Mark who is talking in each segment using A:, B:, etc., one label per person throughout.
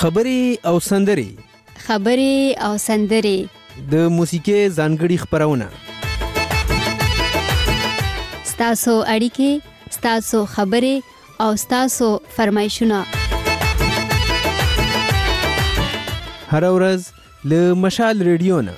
A: خبرې او سندرې د موسیقي ځانګړي خپرونه
B: ستاسو اړیکې، ستاسو خبرې او ستاسو فرمایشونه
A: هر ورځ له مشال ریډیو نه.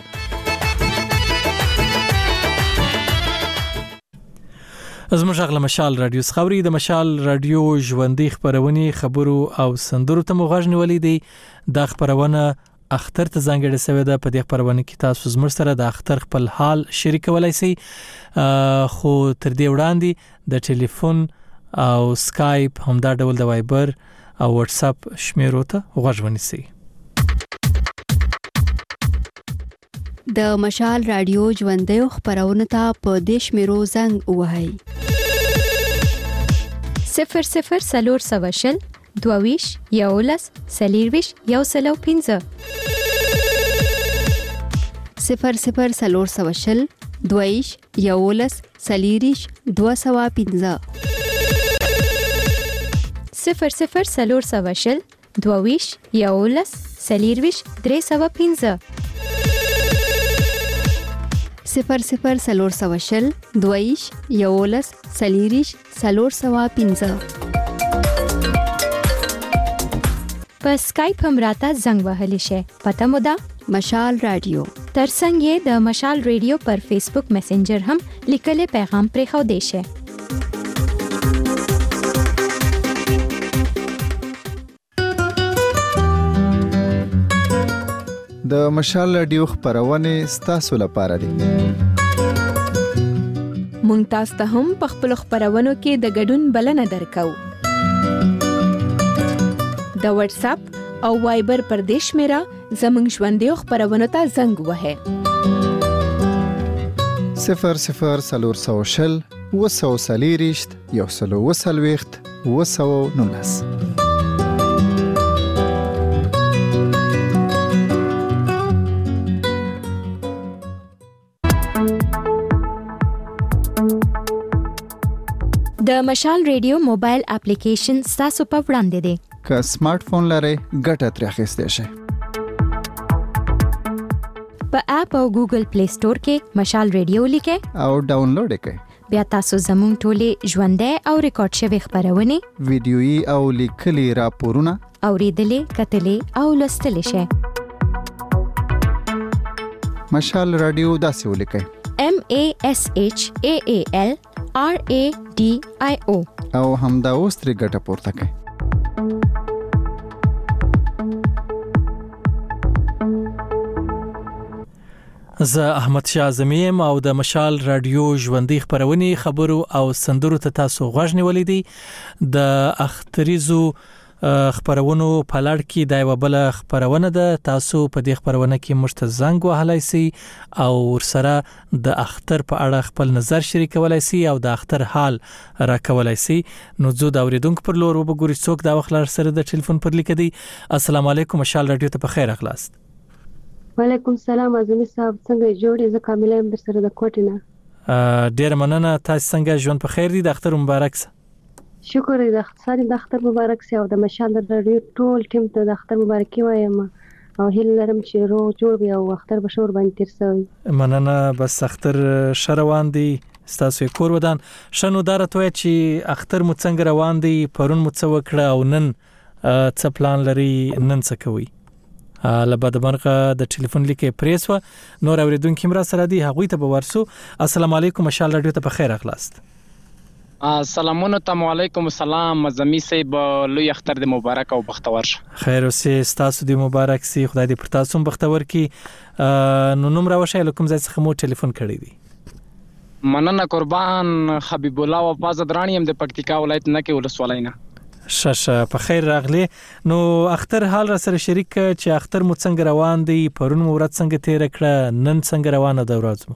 C: زموږ غږ له مشال رادیو خبري د مشال رادیو ژوندۍ خبرونه خبرو او سندرو ته مغوږ نیولې دي. دا خبرونه اختر ته ځانګړې شوې ده. په دې خبرونه کې تاسو زموږ سره د اختر خپل حال شریکولای شئ، خو تر دې وړاندې د ټلیفون او سکایپ همدا ډول د وایبر او واتس اپ شمیرو ته غوږ ونیسئ.
B: د مشال رادیو ژوندۍ خبرونه ته په دیش میرو زنګ وهاي
D: 00 22 یولس سلیرویش یو سلو 15
B: 00 22 یولس سلیریش 215
D: 00 22 یولس سلیرویش 315
B: 00 22 یولس سلیریش 315
D: په سکایپ هم راته زنګ وهلی شي. پته مو ده
B: مشال رادیو.
D: ترڅنګ یې د مشال رادیو پر فیسبوک میسنجر هم لیکلي پیغام پرې خو دی شي.
E: د مشال رادیو خبرونه ستاسو لپاره دي.
F: مونږ تاسو ته هم په خپل خبرونو کې د ګډون بلنه درکو. د واتس اپ او وایبر پر دیش میرا زمنګ ژوندۍ خبرونه ته زنګ وهه
E: 00 وسلیریشت یو سلو وسلويخت وسو نونس.
D: د مشال رادیو موبایل اپلیکیشن تاسو په وړاندې دی.
E: که سمارټ فون لرئ ګټه ترې اخیستی شئ.
D: په اپ او ګوګل پلی سٹور کې مشال رادیو لیکئ
E: او ډاونلوډ یې کړئ.
D: بیا تاسو زموږ ټولې ژوندۍ او ریکارډ شوي خبرونه،
E: ویډیويي او لیکلي راپورونه
D: اوریدلې، کتلې او لوستلې شئ.
E: مشال رادیو داسې ولیکئ:
D: MASHAALRADIO
E: او همدا اوس ترې ګټه پورته کړئ.
C: زه احمد شاه زمیم او د مشال رادیو ژوندۍ خبرونه خبرو او سندرو ته تاسو غوږ نیولې دي. د اختریزو خبرونو په لړ کې د یو بل خبرونه ده. تاسو په دې خبرونه کې مشتزنګ وهلای سي او ورسره د اختر په اړه خپل نظر شریکولای سي او د اختر حال راکولای سي. نو زه د اوریدونکو پر لور وګورئ څوک دا وخت لر سره د ټلیفون پر لیک دی. السلام علیکم، مشال رادیو ته په خیر اخلاص.
G: وعلیکم السلام اعظمي صاحب، څنګه جوړې؟ زه کامله هم در سره د کوټې نه.
C: ډیر مننه. تاسو څنګه؟ ژوند په خیر دی؟ د اختر مبارک سه.
G: شکر دی، د اختر مبارک سه او د مشال رادیو ټول ټیم ته د اختر مبارکي وایم او هیله لرم چې روغ جوړ وي او اختر به شور باندې تیر شوی.
C: مننه. بس اختر شروان دی، ستاسو کور ودان شنو دارته چې اختر مو څنګه روان دی؟ پرون مو څه وکړه او نن څه پلان لري؟ نن څه کوي؟ لبد مرغه د ټلیفون لیکه پریسو نور اوریدونکو مرا سره دی، هغوی ته به ورسو. السلام علیکم، مشال رادیو ته په خیر اخلاص.
H: سلامونه تم علیکم السلام. زمي صاحب لوی اختر د مبارک او بختور شه.
C: خیر اوسه، تاسو د مبارک سي، خدای دې پر تاسو بختور کی. نو نوم راوښه لکم ځای څخه مو ټلیفون کړی دی.
H: مننه قربان. حبیب الله وفاز درانی هم د پکتیکا ولایت نه کې ولسوالۍ نه.
C: شاشه په خیر راغلی. نو اختر حال را سره شریک چې اختر مو څنګه روان دی؟ پرون مو ورځ څنګه تیر کړه؟ نن څنګه روانه ده ورځ مو؟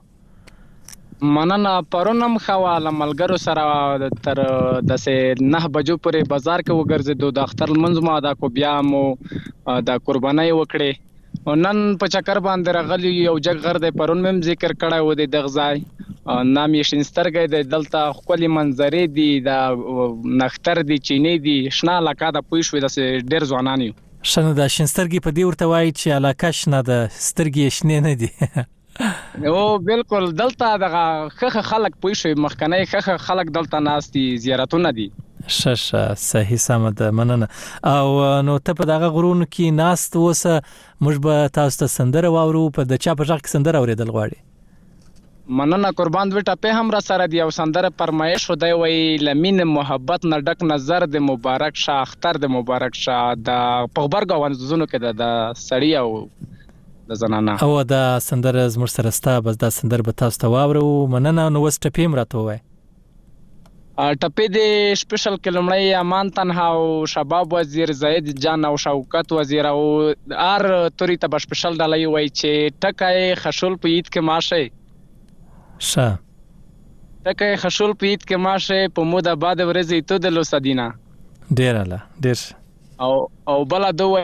H: مننه. پرونم خواله ملګرو سره تر دسه 9 بجو پورې بازار کې وګرځېدو. د اختر منځ ما دا کو بیا مو د قربانای وکړې. نن په چکر باندې راغلی یو جګ غر د پرون مم ذکر کړه و د دغځای نام یې شینسترګې د دلته خولي منظرې دي، د نختر دي، چینې دي، شنه علاقه د پوښ وې د ډېر ځوانان یو.
C: شنه د شنسترګي په دې ورته وایي چې علاقه شنه د سترګې شنه نه دي.
H: او بالکل دلته دغه خخه خلک پوي شي مخکنی خخه خلک دلته ناستي زیارتونه دي.
C: ششه صحیح سم ده مننه. او نو ته په دغه غرونو کې ناست اوسه موږ به تاسو ته سندره واورو په د چا په ځای کې سندره اوریدل غواړي.
H: مننه قربان دوی ټپه هم را سره دی او سندره پرمایش خدای وای لمین محبت نه ډک نظر د مبارک شاه اختر د مبارک شاه د پغبرګ وانزونو کې د سړی او د زنانه
C: او دا سندره زموږ سره ستا بس دا سندره به تاسو ته واورو. مننه. نو وس ټپې راته وای
H: ټپې د سپیشل کلمړی امان تنها او شباب وزیر زید جان او شوکت وزیر او ار توري ته سپیشل ډالۍ وای چې ټکای خشول په عید کې ماشه
C: شه
H: ټکای خشول په عید کې ماشه په مود آباد ورځې ته د لوسدینا
C: ډیر اله ډیر
H: او بل دوی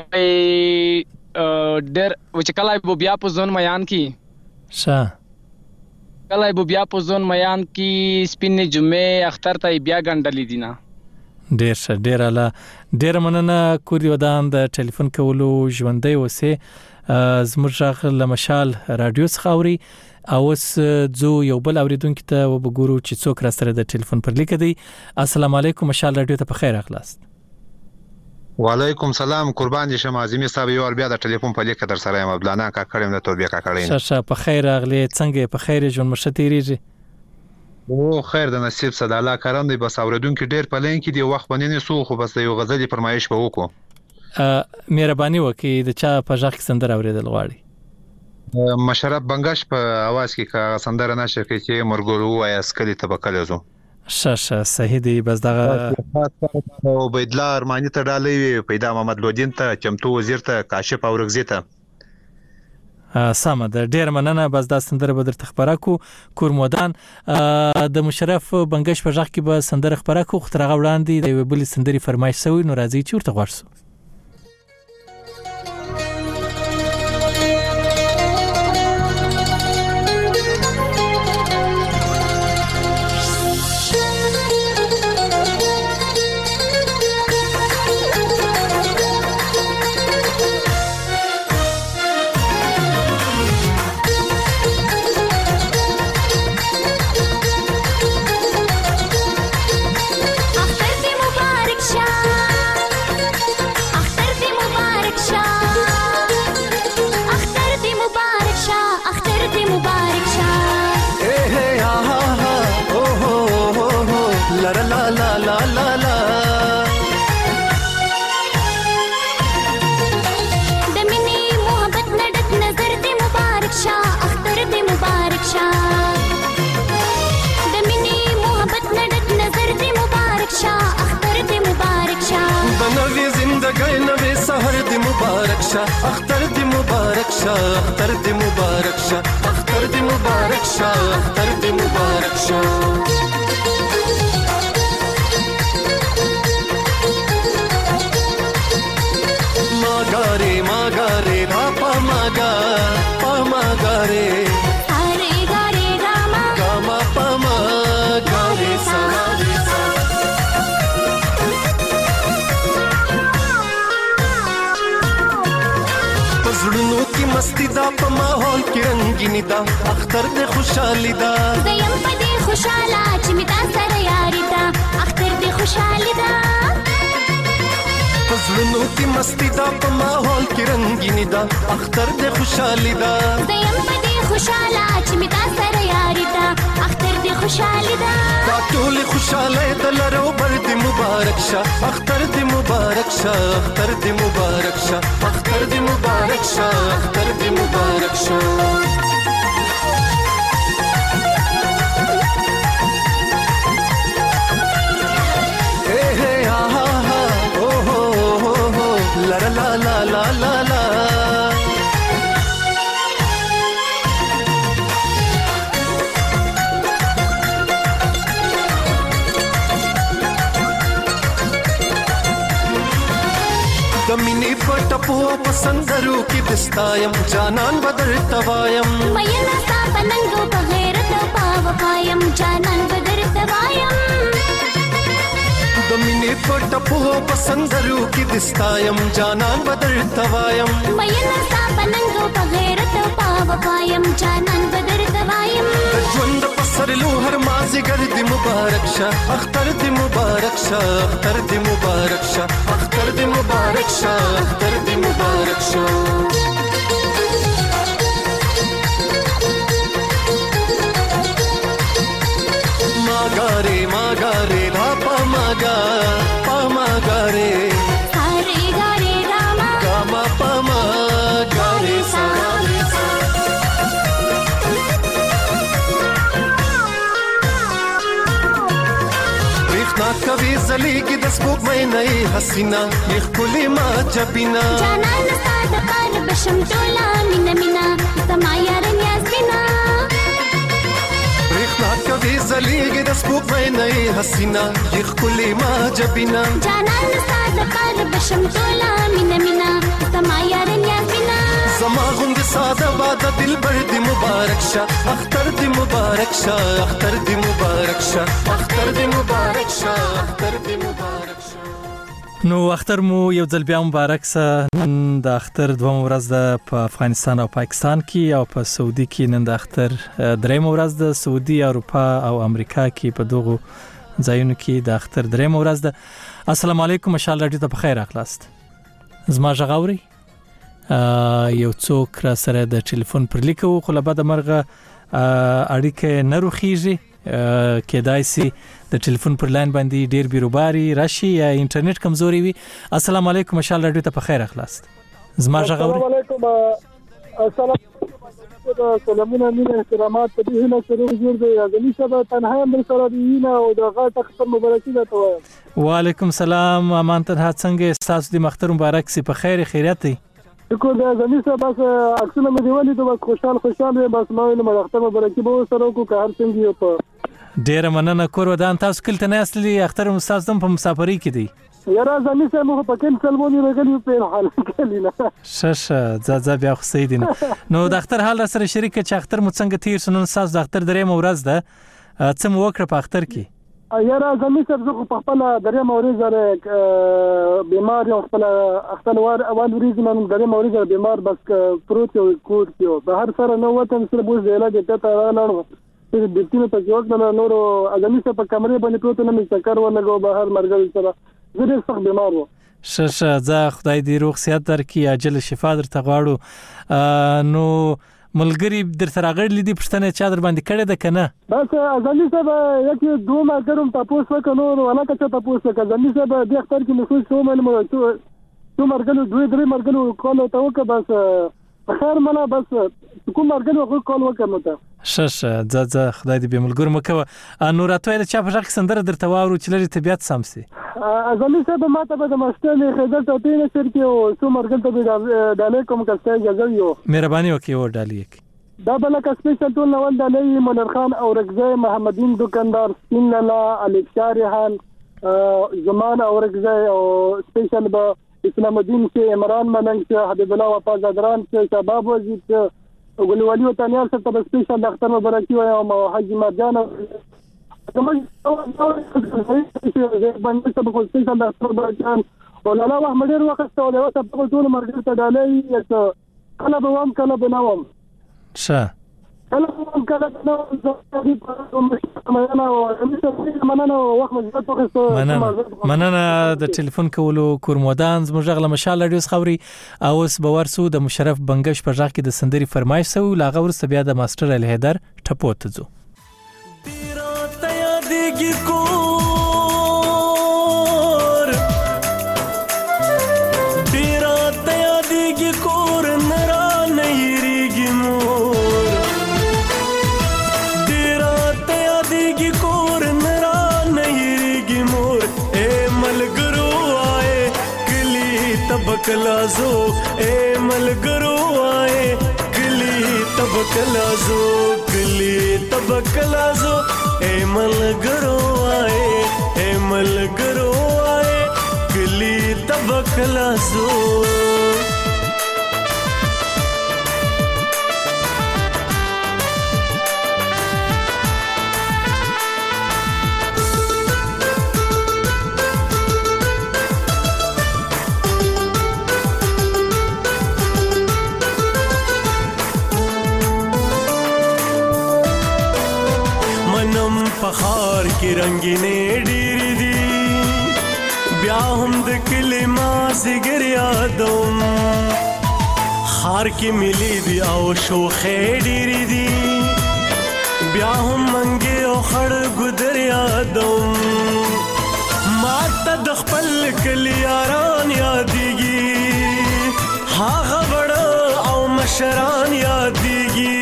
H: ډیر چې کله بیا په ځون میان کې
C: شه
H: کله بیا په ځون میان کې سپینې جمعې اختر ته بیا غندلې دي نه.
C: ډیر ښه ډیر اله ډیر مننه. کوري ودان د ټلیفون کولو ژوندۍ اوسه زموږ غږ له مشال رادیو څخه اوري او اوس زو یو بل اوریدونکو ته وګورو چې څوک را سره د ټلیفون پر لیک دی. السلام علیکم مشال رادیو ته په خیر اخلاص.
I: وعلیکم سلام قربان دي شم اعظمي صاحب یو بیا د ټلیفون په لیک در سره یم عبدالله کا کړم د توبې کا کړم.
C: شه په خیر اغلی څنګه په خیر جون مشتيریږي.
I: او خیر د نصیب صد الله کرم دی بس اوریدونکو ډیر په لین کې دی وخت باندې سو خو بس یو غزلې فرمایش به وکړو.
C: مهرباني وکړئ د چا په ځای کې سندره اوریدل غواړي.
I: مشرف بنگش په आवाज کې کا سندره نشه کې چې مرګورو وای اسکلی تبکل زو.
C: شه صحیح دی بس دغه
I: او بيدلا ارمانی ته ډالې پیدا محمد لودین ته چمتو وزیر ته کاشف اورغزی ته
C: سم ده. ډیر مننه. بس دا سندره به درته خبره کو کورمودان د مشرف بنگش په ځای کې به سندره خبره کو خطرغه وړاندې د بل سندري فرمایش سوی نو راځي چې ورته غواړسو.
J: اختر دی مبارک شاه اختر دی مبارک شاه اختر دی مبارک شاه اختر دی مبارک شاه ماګاره ماګاره پاپا ماګا پاماګاره اره ګاره ګاما ګاما پاماګاره سلام زړونو کې مستی دا په ماحول کې رنگینی دا اختر دې خوشحالي دا زیم په دې خوشاله چې می تا سره یاري دا اختر دې خوشحالي دا زړونو کې مستی دا په ماحول کې رنگینی دا اختر دې خوشحالي دا زیم په دې خوشاله چې می تا سره یاري دا اختر دې خوشحالي دا دا ټول خوشاله د لرو بر دې مبارک شه اختر دې مبارک شه اختر دې مبارک شه اختر دې مبارک شه اختر دې مبارک شه مینې پټپو پسندرو کې دستایم جانان بدر توایم مېنا تا پننګو په غیرت پاو پایم جانان بدر توایم د زمینې په ټپو پسندرو کې دستایم جانان بدر توایم
K: مینه ستا پننګو په غیرت او په وفایم جانان بدر توایم
J: ژوند په سرلو هر مازیګر دې مبارک شه اختر دې مبارک شه اختر دې مبارک شه اختر دې مبارک شه اختر دې مبارک شه मागारे धा पामागारे
K: सारे गारे रामा
J: गामा पामागारे सा रिखना कभी जली की दस्बुक में नई हसीना ये खुली माँ जबीना
K: जाना नस्ता दकार बशम टोला मीना मीना समाया रंग्यास बिना
J: कभी जलीगे दस्बुक में नई हसीना ये खुली माँ जबीना
K: जाना नस्ता दकार बशम टोला मीना मीना समाया रंग्यास बिना
J: समा गुंद सादा बादा दिल भर दी मुबारक शाह अख्तर दी मुबारक शाह अख्तर दी मुबारक शाह अख्तर दी मुबारक शाह अख्तर दी मुबारक शाह
C: نو اختر مو یو ځل بیا مبارک سه. نن د اختر دوم ورځ ده په افغانستان او پاکستان کې او په سعودي کې نن د اختر دریم ورځ ده. سعودي، اروپا او امریکا کې په دغو ځایونو کې د اختر دریم ورځ ده. السلام علیکم، مشال راډیو ته په خیر راغلاست. زما غاوري یو څوک را سره د ټلیفون پر لیکو خو له بده مرغه اړیکه نه روخیږي، کېدای شي د ټلیفون پر لاین باندې ډیر بیروباري راشي یا انټرنیټ کمزوري وي. السلام علیکم، مشال راډیو ته په خیر راغلاست. زما غاوري
L: السلام علیکم. السلام سلامونه مینه احترامات په دې نه سره جوړ دی غني سبا تنها هم سره دی نه او د غاټ ختم مبارکي ده ته.
C: وعلیکم السلام، امان تنها څنګه تاسو د مختر مبارک سي په خیر خیریت دی.
L: کو دا غني سبا اکثر مې دیولې ته خوشاله بس ما نو مختر مبارکي به سره کو که هر څنګه یو په
C: ډیر مننه. کور ودان تاسو کله نه اصلي اختر استاد دم په مسافرۍ کې دی.
L: یاره زمي سه مو په کله سلمونی راغلی په حال کې نه
C: شش ځا بیا خو سیدین. نو د اختر حال سره شریک چې اختر مو څنګه تیر سنن ساز د اختر درې مورز ده څه مو وکړه په اختر کې؟
L: یاره زمي سه زه په خپل درې مورز زره بیمار یو خپل اختر اول ورځ نن درې مورز بیمار بس پروت یو کوټ کې به هر سره نو وته سره بوز دی علاج ته راغلم د دې په جوړ نه نورو اګمی څه په کمرې باندې پروت نه مې چکر ولګو بهر مرګ سره زه ډېر سخت بیمار وم.
C: شش ځا خدای دې روغ صحت درکړي، عاجل شفا درته غواړو. نو ملګری در سره غړلې دي پښتنه چا در باندې کړه ده کنه؟
L: بس ازلی صاحب یکي دوه ماګرم تاسو وکړو نو ولا کته تاسو وکړه ازلی صاحب د اختر کې مسوي شو مې تو مرګلو دوه درې مرګلو کول ته وکړه بس خیر مله بس کوم مرګلو کول وکړه نو ته
C: شش ځا خدای دې به ملګر مکوه. نو راتوي چا په ځکه سندره درته واورو چې لري طبيعت سمسي.
L: ازلی صاحب ماته به د مستلې خدای ته تینه سر کې او څو مرګل ته د علیکم کسته اجازه یو
C: مهرباني وکي او ډالې
L: دا بل کا سپیشل ټول نو ولدلې منیر خان او رغزه محمدین دکاندار سپین لالا الف شارحان زمان او رغزه او سپیشل به اسلام الدین کې عمران ملنګ چې حبیب الله وفا زادران چې شباب وزیر چې ګلوالي وطنیال سره د سپیشل د اختر مبارکي وایم او حاج مرجان کومه باندې سبا خو سپیشل د اختر مبارکان او لالا احمد ډیر وخت ته د وسه په ټول مرګ ته ډالې چې کله به وام کله به نوم
C: شه مننه د ټلیفون کولو کورمودان زموږ غل مشال راډیو خوري او اوس باور سو د مشرف بنگش په ځخ کې د سندري فرمایش سو لاغه ورسته بیا د ماستر ال هیدر ټپو ته ځو.
J: कलाजो ए मलगरो आए गली तब कलाजो गली तब कलाजो ए मलगरो आए गली तब कलाजो رنگینې ډېرې دي بیا هم د کلي مازدیګر یادوم خار کې ملي دي او شوخې ډېرې دي بیا هم منګې او خړ ګودر یادوم ما ته د خپل کلي یاران یادېږي هغه بړه او مشران یادېږي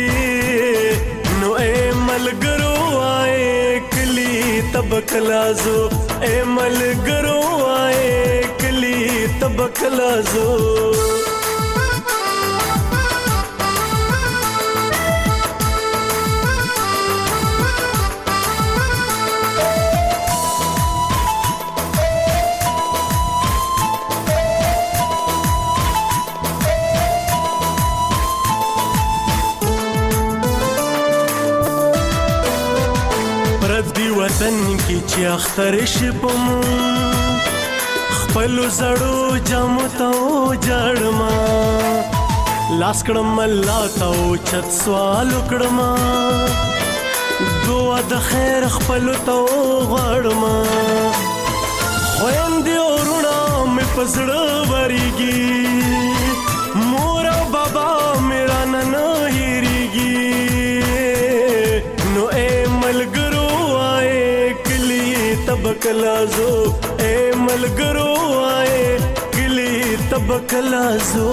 J: نو ای ملګرو وای کلی تبکلازو ای ملګرو وای کلی تبکلازو وطن کی چې اختر شپم خپل زړو جامو ته جړما لاس کړم الله ته چت سوال کړم دعا د خیر خپل ته غړما خويندې ورونه مې پزړه وريږي مور او بابا میرا نن هېریږي نو اے ملګرو تبکلازو اے ملګرو آئے کلی تبکلازو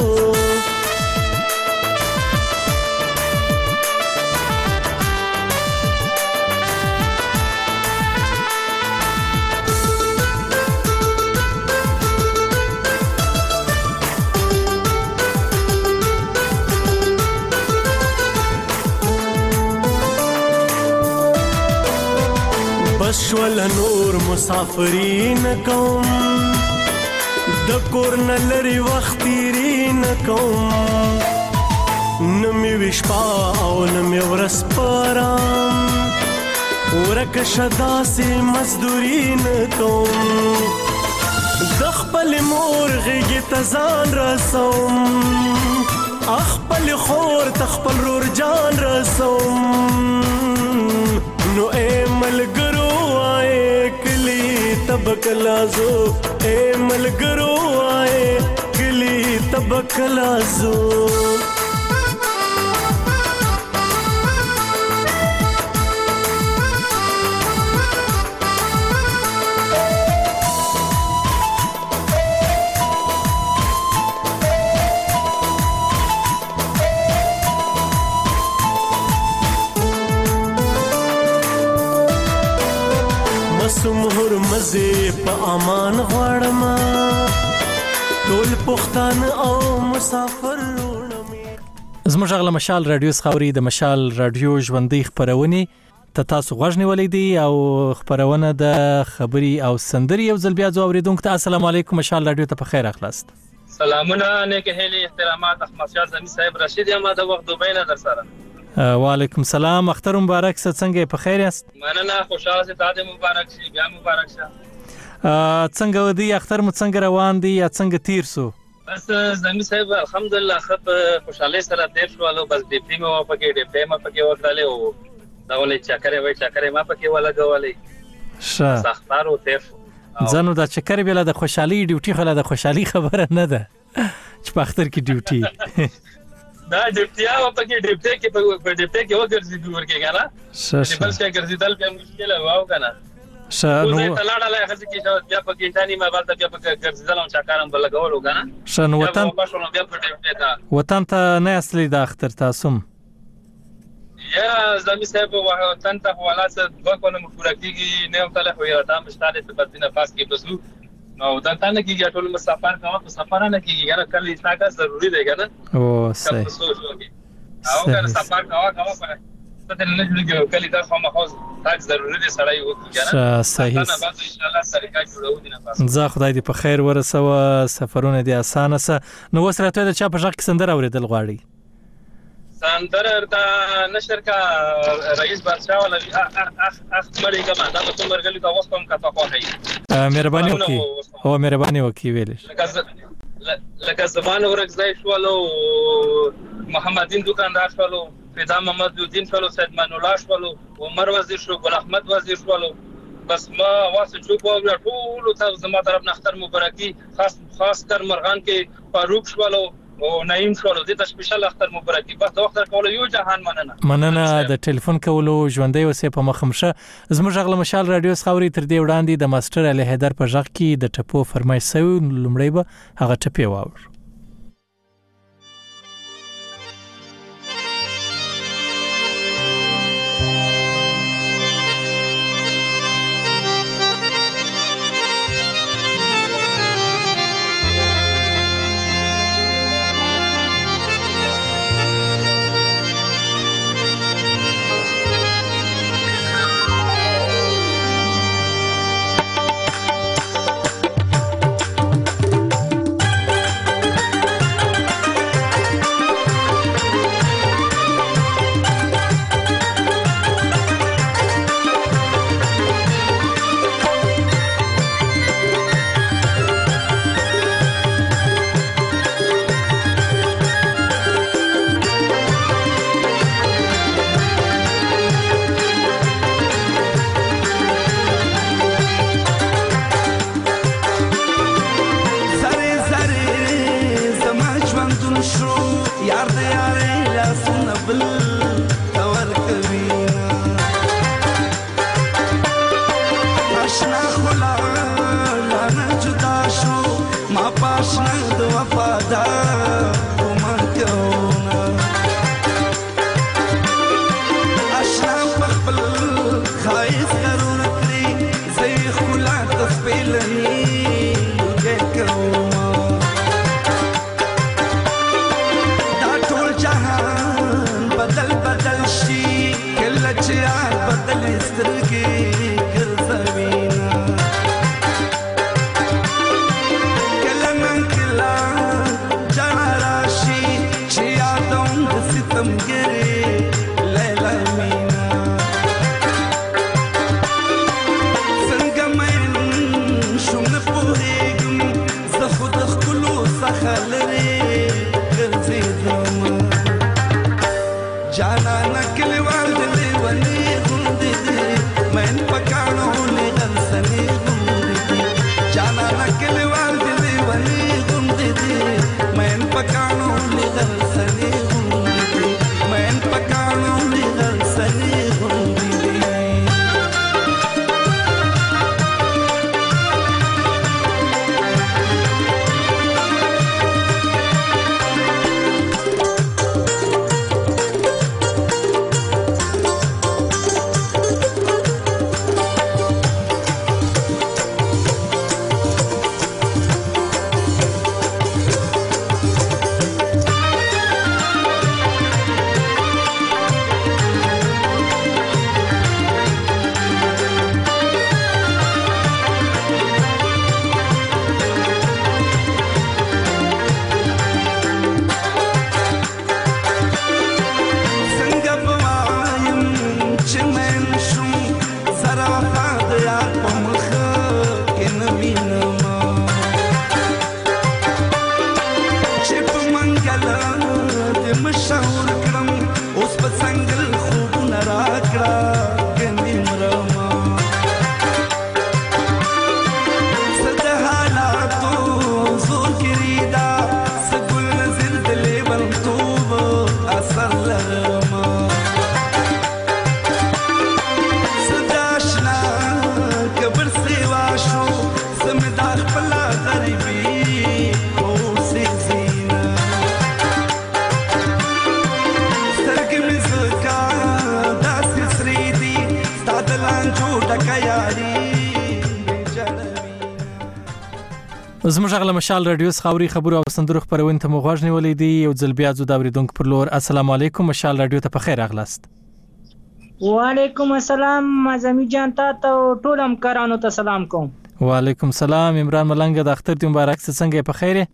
J: بشول نور مسافرین کوم د کور نه لري وخت تیرین کوم نمی وشپا او نمی ورس پارام ورک شدا سی مزدورین کوم د خپل مور غیږ ته ځان رسوم خپل خور ته خپل رور جان رسوم نو اے ملګرو تبکلازو اے ملګرو آئے کلی تبکلازو مهر مزه په امان غواړم ټول پښتون او مسافر زموږ غل مشال رادیو خوري د مشال رادیو ژوندۍ خبرونه ته تاسو غوښنی ولیدي او خبرونه د خبري او سندري یو ځل بیا زو اوریدونکو ته السلام علیکم مشال رادیو ته په خیر اخلاص
M: سلامونه نیک هلي احترامات احمد شاه زمي صاحب رشید احمد وخت دوبه نه در سره
C: وعلیکم سلام اختر مبارک څنګه په خیر یاست
M: مننه خوشاله سي تاسو مبارک شي بیا مبارک شه
C: څنګه ودی اختر مو څنګه روان دي یا څنګه تیر سو
M: بس زمي صاحب الحمدلله خپ خوشاله سره تیر شو له بس ډیپټي مو پکې ډیپټي ما پکې وکړاله او دا ولې چکرې ما پکې ولګولې
C: ښه
M: سختارو تیر
C: ځنو دا چکر بیل د خوشحالي ډیوټي خلا د خوشحالي خبره نه ده چې په اختر کې ډیوټي
M: دا ډیپټي او پکې ډیپټي کې په ډیپټي کې وګرځي دوی ورکه غلا
C: ښه
M: بل څه ګرځیدل به مشکله واو کنه
C: ښه
M: نو تلاړه خځه کې بیا پکې انټانی ما بالته بیا پکې ګرځیدل او چاکارم بل لګول کنه
C: ښه نو وطن ته نه اصلي د اختر تاسو
M: یا زمي صاحب وطن ته حواله څه وکونه مفورکیږي نه مختلف وي دا مشتاله په بدینه پاس کې بسلو نو دا څنګه کیږي ټول مسافر کوه په سفر نه کیږي کنه کله استاګه ضروری دی کنه
C: او صحیح
M: او کنه سفر کوه په ته نه جوړیږي کله دا خو مخاص تاک ضروری دی سړی وکړي کنه
C: صحیح
M: نه بعد ان شاء الله طریقه جوړو دي نه پاس
C: زه خدای دې په خیر ورسوه سفرونه دي اسانه سه نو وسره ته د چا په ځخ سندر اوریدل غواړي
M: سندر دا نشر کا رئیس بادشاہ ولا اخ مړی کما دا په مرګلی کا وخت هم کا تخوهي
C: مهرباني وکي او مهرباني وکي ویلش
M: لکه زمان ورغزای شوالو محمدین دکاندار شوالو فدا محمد الدین شوالو سید من الله شوالو عمر وزیر شو ګل احمد وزیر شوالو بس ما واسه چوب او ټول ته زما طرف نه اختر مبارکي خاص کر مرغان کې فاروق شوالو او نعیم شوالو دې ته سپیشل اختر مبارکي بس وخت کول یو جهان
C: مننه د ټلیفون کولو ژوندۍ اوسې په مخمشه زموږ غل مشال رادیو خاوري تر دې وړاندې د ماستر علي حیدر په ژغ کې د ټپو فرمایش سو لمړی به هغه ټپي واور زموږ غل مشال رادیو خاوري خبرو او سندرو خبرونه ته مغواړ نیولې دي یو ځل بیا زو دا بریدونکو پر لور السلام علیکم مشال رادیو ته په خیر اغلاست
N: وعلیکم السلام اعظمي جان ته ټول همکارانو ته سلام کوم
C: وعلیکم السلام عمران ملنګ د اختر دی مبارک څنګه په خیره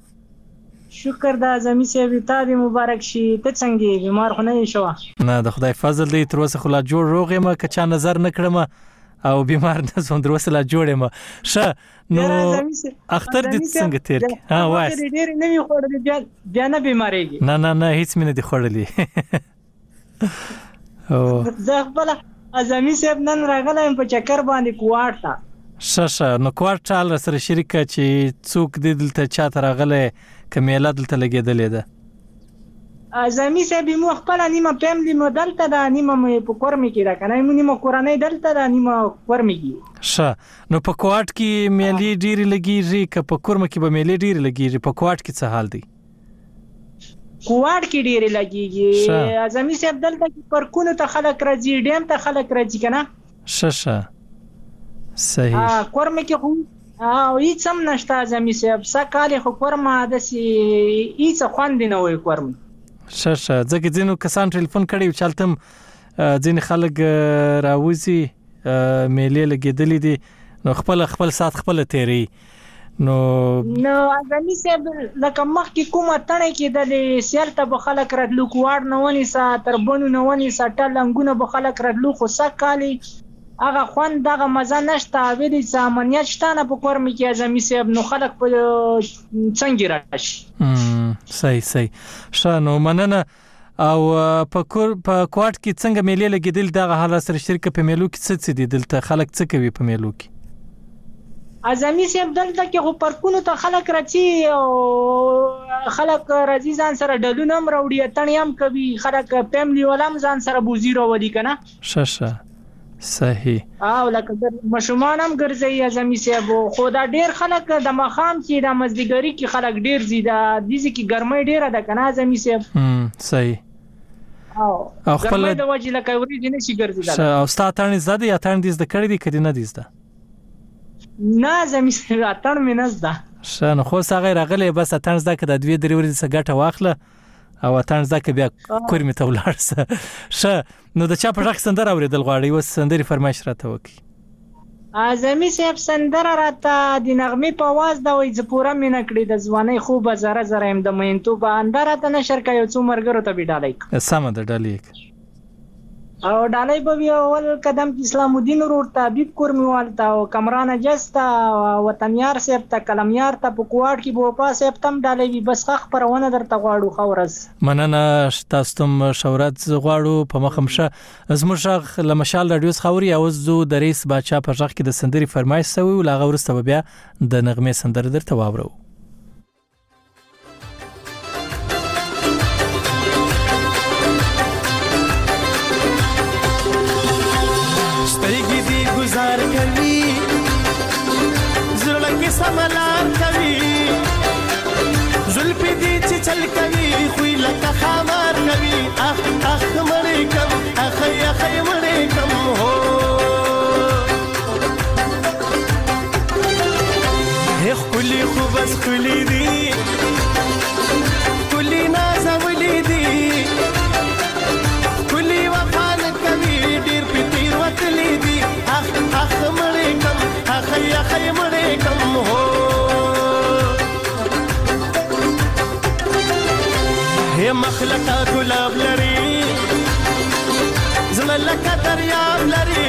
N: شکر د اعظمي صاحب ته دی مبارک شي ته څنګه بیمار خو نه شو
C: نه د خدای فضل دی تر اوسه خلا جوړ روغ یم که چا نظر نکړم او بیمار نه زوم در وسله جوړم شه نو اختر دې څنګه تیر کی ها وای
N: ډېر نه وی خوړل بیا نه بیماریږي
C: نه هیڅ مینه دي خوړلې او
N: زه خپل اعظمي صاحب نن راغلم په چکر باندې کوواټ ته.
C: ښه نو کوواټ چال سره شریک چې څوک دې دلته چاته راغلی که میله دلته لګېدلې ده؟
N: اعظمي صاحب مو خپل نیمه فیملی مو دلته ده، نیمه مو په کورمې کې ده کنه، مو نیمه کورنۍ دلته ده، نیمه کورمې کې.
C: ښه نو په کوواټ کې میلې ډېرې لګېږي که په کورمه کې به میلې ډېرې لګېږي؟ په کوواټ کې څه حال دی؟
N: کوواټ کې ډېرې لګېږي اعظمي صاحب، دلته کې پارکونو ته خلک راځي، ډیم ته خلک راځي کنه.
C: ښه صحیح.
N: کورمه کې خو هیڅ هم نشته اعظمي صاحب، سکالې خو کورمه داسې هیڅ خوند نه وي کورمه.
C: ښه ځکه ځینو کسان ټلیفون کړی و چې هلته هم ځینې خلک راوځي میلې لګېدلې دي نو خپل ساعت خپله تېروي. نو
N: اعظمي صاحب لکه مخکې کومه تڼۍ کېدلې سیل ته به خلک راتلو، کوواړ نه ونیسه، تربنو نه ونیسه، ټلنګونه به خلک راتلو، خو سږ هغه خوند دغه مزه نشته. ویلې چې امنیت شته نه په کورمې کې اعظمي صاحب، نو خلک په څنګه راشي.
C: صحیح. ښه نو مننه. او په کوواټ کې څنګه میلې لګېدل دغه حالت سره شریک په میلو کې څه دي دلته خلک څه کوي په میلو کې؟
N: اعظمي صاحب دلته کې خو پارکونو ته خلک راځي او خلک راځي ځان سره ډلونه هم راوړي، اتڼې هم کوي، خلک فیملی والا هم ځان سره بوزي راولي کنه.
C: ښه صحیح.
N: او لکه ماشومان هم ګرځي اعظمي صاحب، خو دا ډیر خلک د مخام چې د مزدګری کې خلک ډیر زی دا دیږي کې ګرمۍ ډیره ده کنه اعظمي صاحب.
C: صحیح. او خپل
N: د وجه لکه ورې نشي ګرځي دا.
C: او ستا اتڼ زده یا اتڼ دې زده کړی دی کدی نه دې زده؟
N: نه اعظمي صاحب اتڼ مې نه زده.
C: ښه نو خو هغه راغلی بس اتڼ زده که د 2-3 ورځې څخه ګټه واخله او اتڼ زده که بیا کورمې ته ولاړ شه. ښه نو د چا په غږ سندره اورېدل غواړئ؟ اوس سندرې فرمایش راته وکړي.
N: اعظمي صاحب سندره راته د نغمې په آواز دا وایي زه پوره مینه کړې د ځوانۍ خوبه زره زره یم د مینتوب انده راته نشر که یو څو ملګرو ته به ډالۍ کړو.
C: سمه ده ډالۍ
N: او ډالۍ به وي اول قدم کې اسلام الدین ورور ته، حبیب کورمیوال ته او کمران اجز ته، وطنیار صاحب ته، کلمیار ته، په کوواټ کې به وفا صاحب ته هم ډالۍ وي. بس ښه خپرونه درته غواړو. ښه ورځ.
C: مننه. تاسو ته هم ښه ورځ غواړو. په مخه م شه. زموږ غږ له مشال راډیو څخه اوري. اوس زه د رئیس باچا په غږ کې د سندرې فرمایش شوی و، له هغه وروسته به بیا د نغمې سندره درته واورو.
J: گزار کوي زړه کې سملار کوي زلفې دې چې چل کوي خو لکه خمار کوي اخ مړې کم اخ مړې کم هو هیڅ کلی خو بس کلی دی کلی ناز ولې دی کلی وفا نه کوي ډېر پتیر وتلی دی اخ مړې کم اخ مړې کم هو هي مخلقه ګلاب لري زړه لکه دریاب لري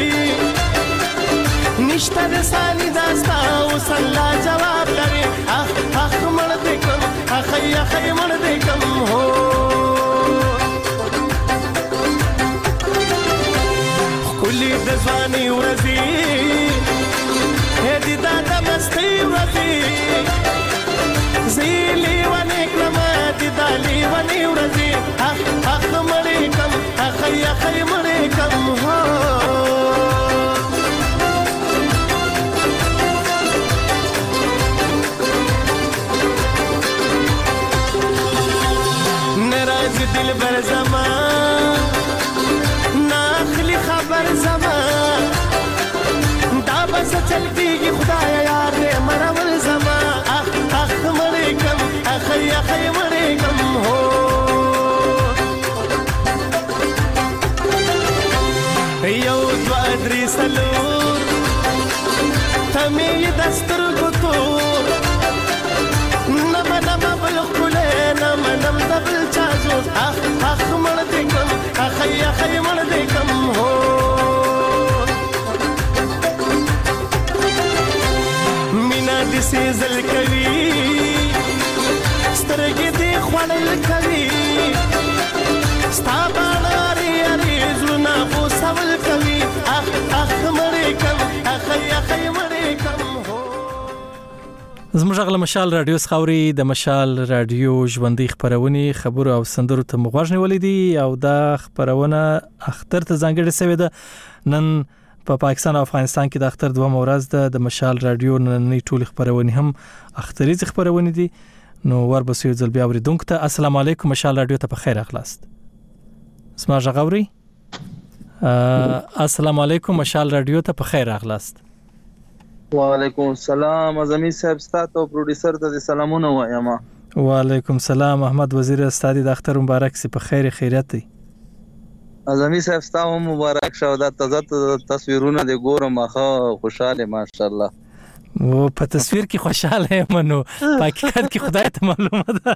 J: نشته د سالي داستا اوس الله جواب لري اخ مړ دې کم اخ مړ دې کم هو کلی د ځواني ورځي هدي دا د مستي ورځي زیلی ونی کلم دي دالی ونی ورځي اخ مړې کم اخ مړې کم هو نراز دل بر زمان ناخلی خبر زمان دا بس چلتی کی خدایا یار دے مرول زمان اخ مړې کم اخ مړې کم هو یو دوا درې سلور تمې دستر ګتور نم بل خله نم دبل چازو اخ مړ دې کم اخ مړ دې کم هو مینا دې سېزل کوي سترګې دې خوړل کوي ستا باندې زړه په سوال کوي مړې کم اخی مړې کم
C: زموږ غل مشال رادیو خوري د مشال رادیو ژوندۍ خبرونه خبرو او سندرو ته مغوږ نیولې دي او دا خبرونه اختر ته ځانګړې شوې ده نن په پاکستان او افغانستان کې د اختر دوه ورځ ده د مشال رادیو نن ټول خبرونه هم اختري خبرونه دي نو وربسو ځل بیا اوریدونکو ته السلام علیکم مشال رادیو ته په خیر اخلاص اسما غوري السلام علیکم مشال رادیو ته په خیر اخلاص
O: وعلیکم السلام اعظمي صاحب ستاسو پروډوسر ته سلامونه وایم
C: وعلیکم السلام احمد وزیر استاد د اختر مبارک سي په خیر خیریت دی
O: اعظمي صاحب ستاسو مبارک شو دا تازه تصویرونه د ګورم اخه خوشاله ماشاءالله
C: و په تصویر کې خوشاله منو پاکستان کې خدای ته معلومه ده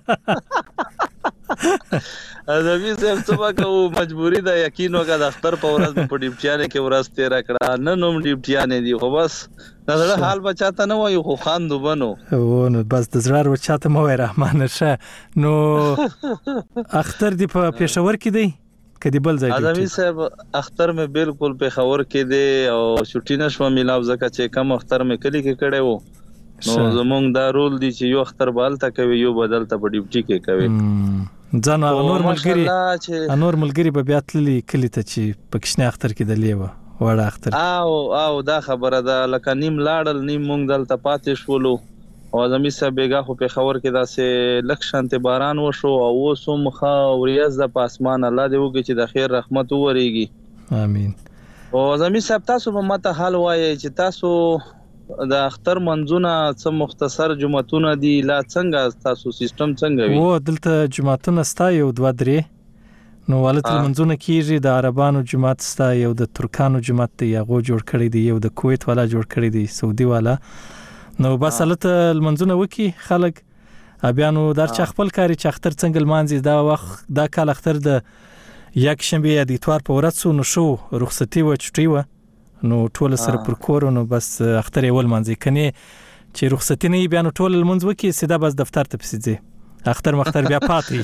O: اعظمي صاحب څه وکړو مجبوری ده یقین وکړه د اختر په ورځ په ډیپټیانه کې ورځ تیر کړه نن هم ډیپټیانه دي خو بس دا حال بچاته نه وایو خو خاندو بنو
C: نو بس د زړه ورچاته مو رحمان شه نو اختر دی په پېښور کې دی کدی بل ځای
O: اعظمي صاحب اختر مې بالکل په خبر کې دی او شوټی نشو ملاو ځکه چې کم اختر مې کلی کې کړه وو نو زمونږ دا رول دی چې یو اختر بالته کوي یو بدل ته په ډیپټي کې کوي
C: ځان نور ملګری به بیا تللی کلی ته چې پکښنه اختر کې د لیوه وړه اختر
O: او دا خبره ده لکه نیم لاړل نیم مونږ دلته پاتې شولو او اعظمي صاحب بیګه خو په خبر کې داسې لکشانته باران وشو او وسو مخه اوریاز د پاسمان الله دې وکړي چې د خیر رحمت ووريږي
C: امين
O: او اعظمي صاحب تاسو به ماته حال وایي چې تاسو د اختر منځونه څه مختصر جمعتونه دي لا څنګه تاسو سیستم څنګه وي
C: و دلته جمعتونه ستا یو دوه درې نو ولته منځونه کیږي د عربانو جمعت ستا یو د ترکانو جمعت دی یو جوړ کړی دی یو د کویت والا جوړ کړی دی سعودي والا نو بس لته منځونه وکي خلک بیا نو در چ خپل کاری چې اختر څنګه لمانځي دا وخت دا کال اختر د یک شنبه یا د اتوار په ورځ نو شو رخصتي و چټي و نو ټول سره پر کور نو بس اختر یې ول منځي کني چې رخصتي نه بیا نو ټول المنځ وکي سیده بس دفتر ته پسیځي اختر مختر بیا پاتې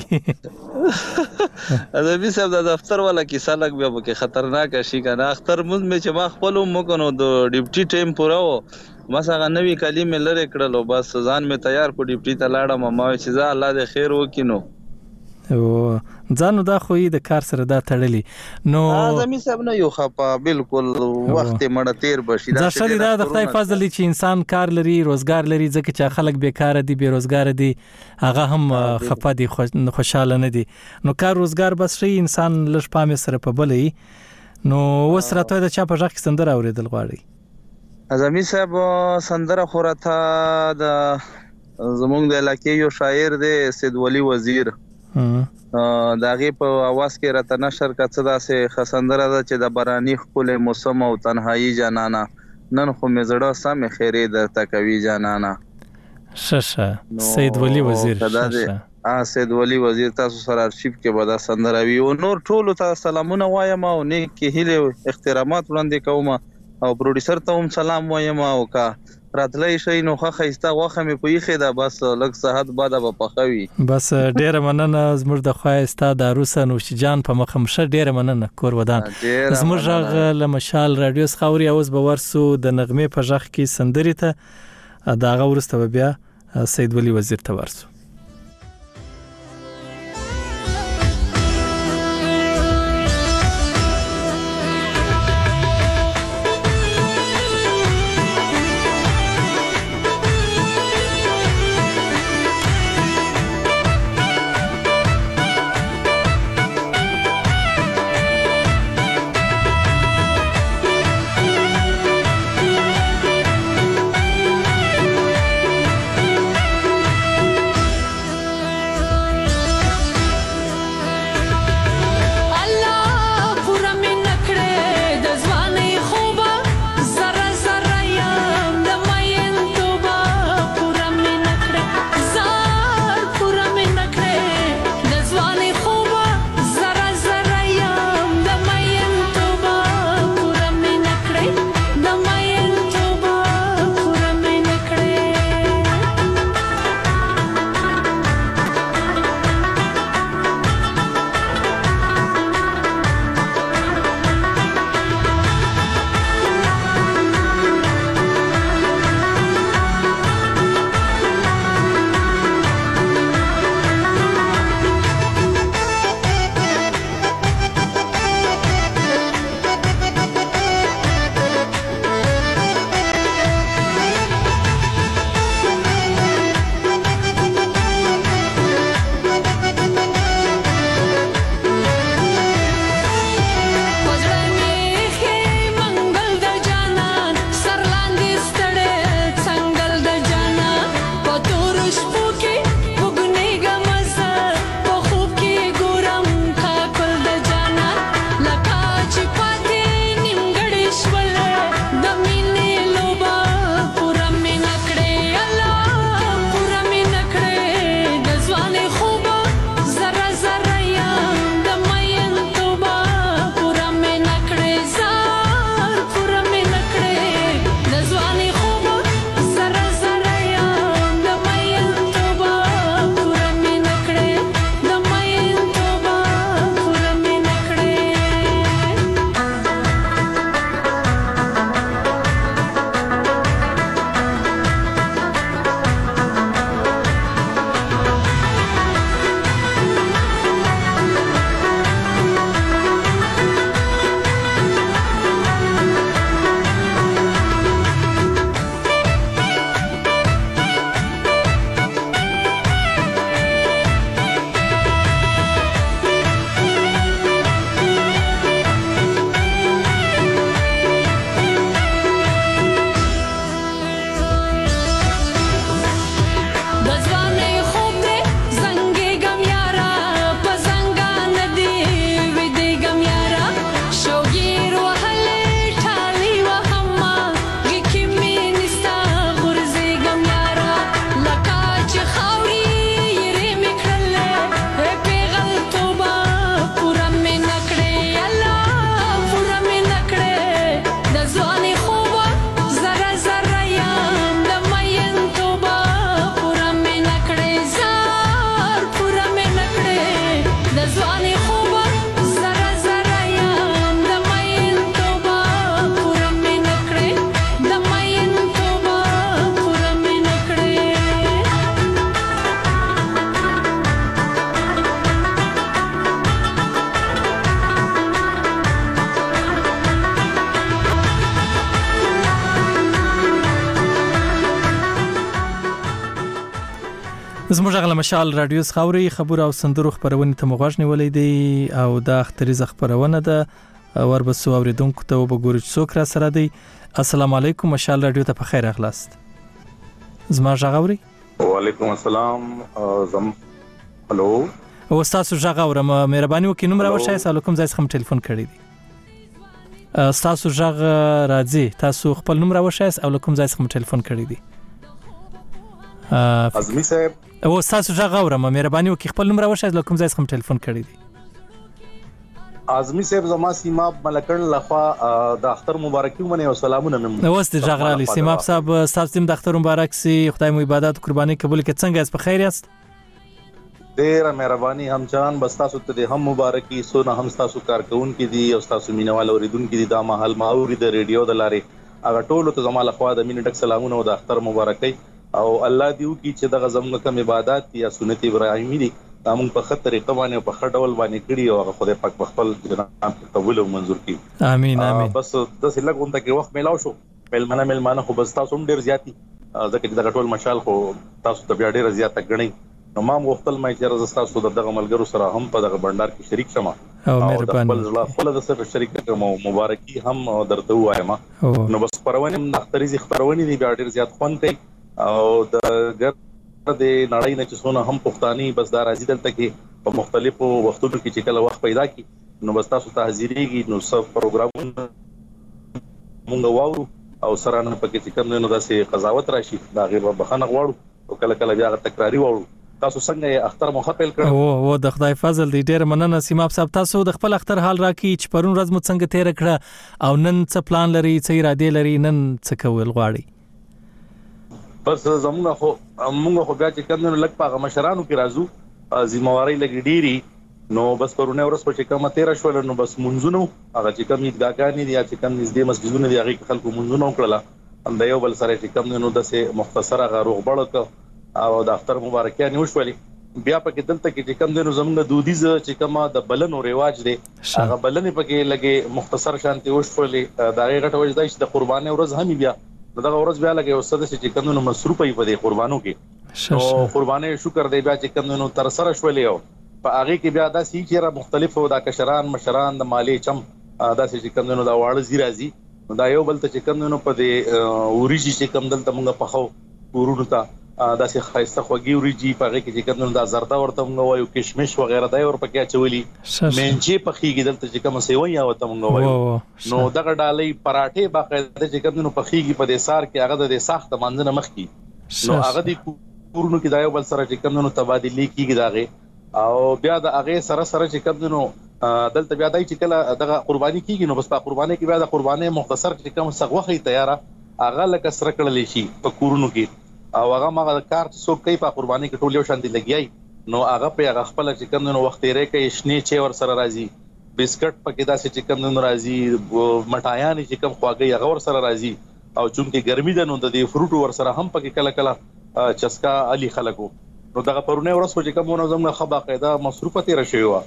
O: اعظمي صاحب د دفتر والا کې سالک بیا به خطرناک شي کنه اختر مونږ مې چې ما خپل مونږ د ډیپټي ټیم پوره و مسغه نوې کلمې لره کړلو بس ځان مې تیار کو ډیپټي ته لاړم ما چې ځا الله دې خیر وکینو
C: او ځانو دا خو د کار سره دا تړلی نو
O: اعظمي صاحب نه یو خپه بالکل وخت مړ تیر بشي
C: دا شری دا د خدای فضل چې انسان کار لري روزګار لري ځکه چې خلک بیکاره دي بیروزګار دي هغه هم خپه دي خوشاله نه دي نو کار روزګار بس شي انسان لږ پامې سره په بلې نو وسره ته د چا په ځخ کې سندره اوریدل غواړي
O: اعظمي صاحب سندره خورته د زمونږ د علاقې یو شاعر دی سید ولی وزیر داغه په आवाज کې راته نشر کڅ داسې خسندره ده چې د باراني خپل موسم او تنهایی جانانا نن خو مې زړه سم خیره درته کوي جانانا
C: ششه سید ولی وزیر
O: سید ولی وزیر تاسو سره ارشیف کې ودا سندره وی او نور ټول ته سلامونه وایم او نیک هیله احترامات وړاندې کوم او پروډوسر ته هم سلام وایم او کا راتلای شي نو خه خيستا واخه مې پويخه دا بس لږ صحت بعد به پخوي
C: بس ډیره مننه زموږ د خوای استا د روسه نوش جان په مخمشه ډیره مننه کور ودان زموږ له مشال رادیو خوري اوس به ورسو د نغمه په ځخ کې سندري ته داغه ورسته بیا سید ولی وزیر ته ورسو زموږ غل مشال رادیو خاوري خبر او سندرو خبرونه ته مغاښ نیولې دي او دا اختریز خبرونه ده وربسو اوریدونکو ته وګورئ څوک را سره دی. السلام علیکم مشال رادیو ته په خیر اخلاص. زما غاوري
P: وعلیکم السلام هلو
C: او تاسو غاوره مهرباني وکړئ نوم راوښایئ سلام علیکم زای څخه ټلیفون کړی دی. تاسو غاغ راځي تاسو خپل نوم راوښایئ او لکم زای څخه ټلیفون کړی دی.
P: ازمی صاحب
C: او تاسو غاوره مهرباني وکړئ خپل نوم راوښایئ لکم زای څخه ټلیفون کړی دی.
P: ازمی صاحب زما سیماب ملکن لخوا د اختر مبارکي ومنه او سلامونه مې
C: اوس د جغرالي سیماب صاحب تاسو د اختر مبارک سي خدای مو عبادت قرباني قبول کړي. څنګه اس په خیر یاست؟
P: ډیره مهرباني هم جان بس تاسو ته هم مبارکي سونه هم تاسو کارکون کې دي او تاسو مینوال اوریدون کې دي دا محل ماوري د ریډیو د لارې هغه ټولو ته زما لخوا د مینه ډک سلامونه او د اختر مبارکي او الله دیو کی چې دغه زموږ کوم عبادت یا سنت ابراهیمی دي موږ په خطر طریقه باندې په خټول باندې کړی او خدای پاک په خپل جناب قبول او منزور کړي.
C: امين امين.
P: بس د سلګ غونډه کې وخت ملاو شو ملمنه خو بس تاسو هم ډیر زیاتی ځکه چې دغه ټول مشال خو تاسو ته بیا ډیر زیاته غنئ نو ما وختل مې چې راز تاسو دغه ملګرو سره هم په دغه بندر کې شریک شمه
C: او مهرباني
P: خپل د سره شریک کوم مبارکي هم درته وایم نو بس پرونه اختریزي خبرونه دي بیا ډیر زیات خوان کوي او د ګر د نړۍ نه چې څونه هم پښتاني بس دا راځي دلته کې په مختلفو وختونو کې چې کله وخت پیدا کی نو بس تاسو ته حاضرېږي نو سب پروګرامونه مونږ واورو او سره نه پکې چې کوم نو داسې قضاوت راشي دا غیر بخنه غواړو او کله کله بیا تکراری واورو. تاسو څنګه اختر مو خپل کړو؟
C: او د خدای فضل دی ډیر مننه سیماب صاحب. تاسو د خپل اختر حال راکې چې پرون ورځ مو څنګه تیر کړه او نن څه پلان لري څه اراده لري نن څه کول غواړي؟
P: بس زموږ خو بیا چې کوم نو لګ پاغه مشرانو کې راځو ذمہواری لګی ډیری نو بس پرونه ورځ په کومه 13 شول نو بس منځونو هغه چې کوم عیدګاګانی دي چې کوم نږدې مسجدونه دي هغه خلکو منځونو کړل هم د یو بل سره چې کوم نو دسه مختصره غروغ بړک او د اختر مبارکي نه وشولې بیا پکې دلته کې چې کوم نو زموږ دودیز چې کومه د بلنو رواج دی هغه بلنې پکې لګي مختصر شانتي وشولې دا غټه وجه چې د قرباني ورځ هم بیا دغه ورځ بیا لګي او سده چې کوم نو مصروف ای په دې قربانو کې او قرباني شکر دی بیا چې کوم نو تر سره شولې او په هغه کې بیا د سیچره مختلفو د کشران مشران د مالی چم د چې کوم نو دا واړه زیرازي دا یو بل ته چې کوم نو په دې اوريجي چې کوم دلته موږ په خو ورونو ته دا چې خایسته خوږي اوريجي په هغه کې چې کوم نو دا زردا ورته موږ وایو کشمش وغیرہ دا ور پکې چولي منچې په خيږي دلته چې کوم سیوي یا وته موږ وایو نو دغه ډالۍ پراټه باقاعده چې کوم نو په خيږي په دې سار کې هغه د ساخت منځنه مخ کی نو هغه د کورونو کې دا یو بل سره چې کوم نو تبادلې کیږي داغه او بیا د هغه سره چې کوم نو دلته بیا دای چې کله دغه قرباني کیږي نو بس په قرباني کې بیا د قرباني مختصر چې کوم سغوخه تیاره هغه لکه سره کړل شي په کورونو کې او هغه مغه کار څو کوي په قرباني کې ټول یو شان دي لګیای نو هغه په هغه خپل چې کوم نو وخت یې کوي شنه چې ور سره راځي بسکټ پکې داسې چې کوم نو راځي مټایان چې کوم خواږي هغه ور سره راځي او چونکه ګرمي ده نو د دې فروټ ور سره هم پکې کله کله چسکا علي خلکو نو دغه پرونه ورځ چې کوم نو زموږ خبا قاعده مصروفه تیر شوی او